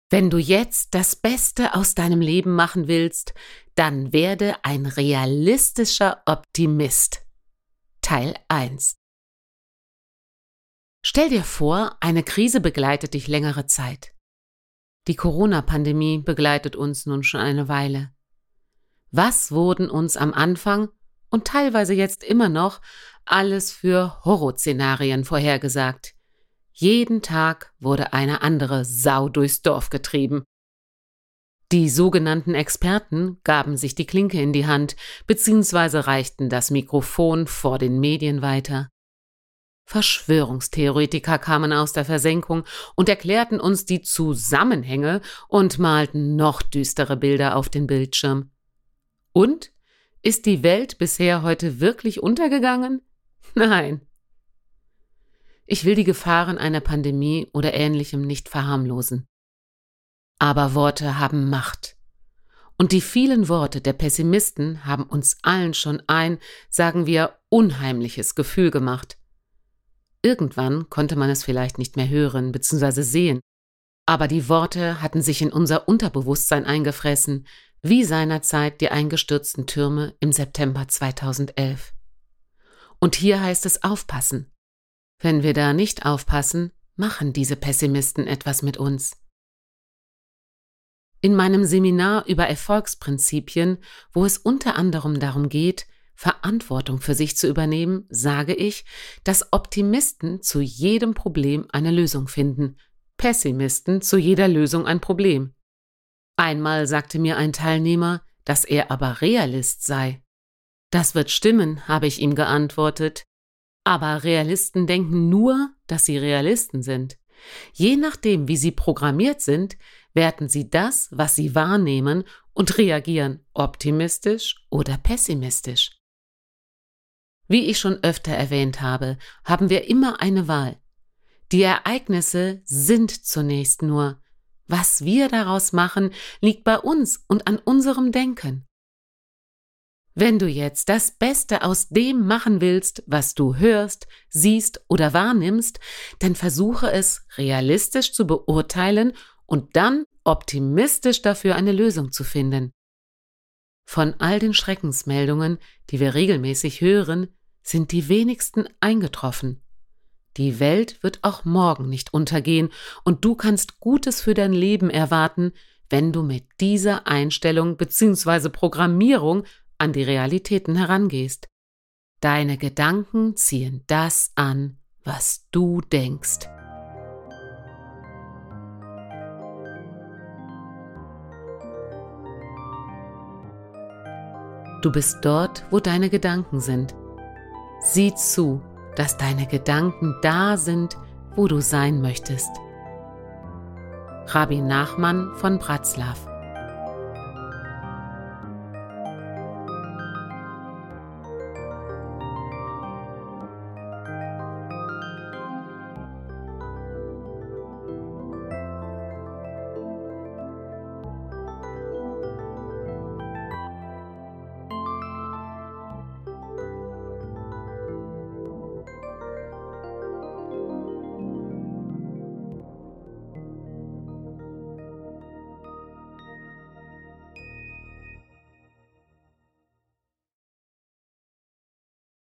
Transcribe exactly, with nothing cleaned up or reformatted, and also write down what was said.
Wenn du jetzt das Beste aus deinem Leben machen willst, dann werde ein realistischer Optimist. Teil eins. Stell dir vor, eine Krise begleitet dich längere Zeit. Die Corona-Pandemie begleitet uns nun schon eine Weile. Was wurden uns am Anfang und teilweise jetzt immer noch alles für Horrorszenarien vorhergesagt? Jeden Tag wurde eine andere Sau durchs Dorf getrieben. Die sogenannten Experten gaben sich die Klinke in die Hand bzw. reichten das Mikrofon vor den Medien weiter. Verschwörungstheoretiker kamen aus der Versenkung und erklärten uns die Zusammenhänge und malten noch düstere Bilder auf den Bildschirm. Und? Ist die Welt bisher heute wirklich untergegangen? Nein. Ich will die Gefahren einer Pandemie oder Ähnlichem nicht verharmlosen. Aber Worte haben Macht. Und die vielen Worte der Pessimisten haben uns allen schon ein, sagen wir, unheimliches Gefühl gemacht. Irgendwann konnte man es vielleicht nicht mehr hören bzw. sehen, aber die Worte hatten sich in unser Unterbewusstsein eingefressen, wie seinerzeit die eingestürzten Türme im September zweitausendelf. Und hier heißt es aufpassen. Wenn wir da nicht aufpassen, machen diese Pessimisten etwas mit uns. In meinem Seminar über Erfolgsprinzipien, wo es unter anderem darum geht, Verantwortung für sich zu übernehmen, sage ich, dass Optimisten zu jedem Problem eine Lösung finden, Pessimisten zu jeder Lösung ein Problem. Einmal sagte mir ein Teilnehmer, dass er aber Realist sei. Das wird stimmen, habe ich ihm geantwortet. Aber Realisten denken nur, dass sie Realisten sind. Je nachdem, wie sie programmiert sind, werten sie das, was sie wahrnehmen und reagieren optimistisch oder pessimistisch. Wie ich schon öfter erwähnt habe, haben wir immer eine Wahl. Die Ereignisse sind zunächst nur. Was wir daraus machen, liegt bei uns und an unserem Denken. Wenn du jetzt das Beste aus dem machen willst, was du hörst, siehst oder wahrnimmst, dann versuche es realistisch zu beurteilen und dann optimistisch dafür eine Lösung zu finden. Von all den Schreckensmeldungen, die wir regelmäßig hören, sind die wenigsten eingetroffen. Die Welt wird auch morgen nicht untergehen und du kannst Gutes für dein Leben erwarten, wenn du mit dieser Einstellung bzw. Programmierung an die Realitäten herangehst. Deine Gedanken ziehen das an, was du denkst. Du bist dort, wo deine Gedanken sind. Sieh zu, dass deine Gedanken da sind, wo du sein möchtest. Rabbi Nachman von Bratslav.